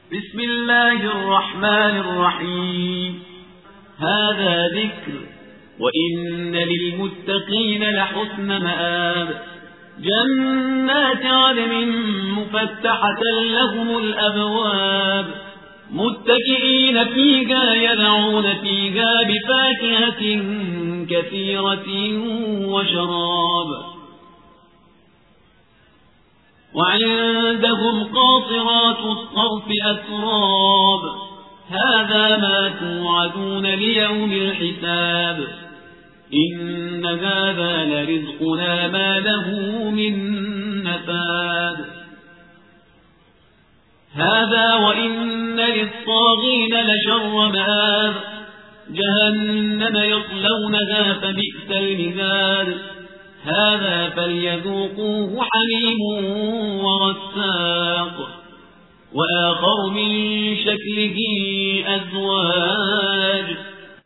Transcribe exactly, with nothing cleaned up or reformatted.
بسم الله الرحمن الرحيم. هذا ذكر وإن للمتقين لحسن مآب. جنات عدن مفتحة لهم الأبواب متكئين فيها يدعون فيها بفاكهة كثيرة وشراب. وعندهم قاصرات الطرف أتراب. هذا ما توعدون ليوم الحساب. إن هذا لرزقنا ما له من نفاد. هذا وإن للطاغين لشر مآب. جهنم يصلونها فبئس المهاد. هذا فليذوقوه حميم وغساق وآخر من شكله أزواج.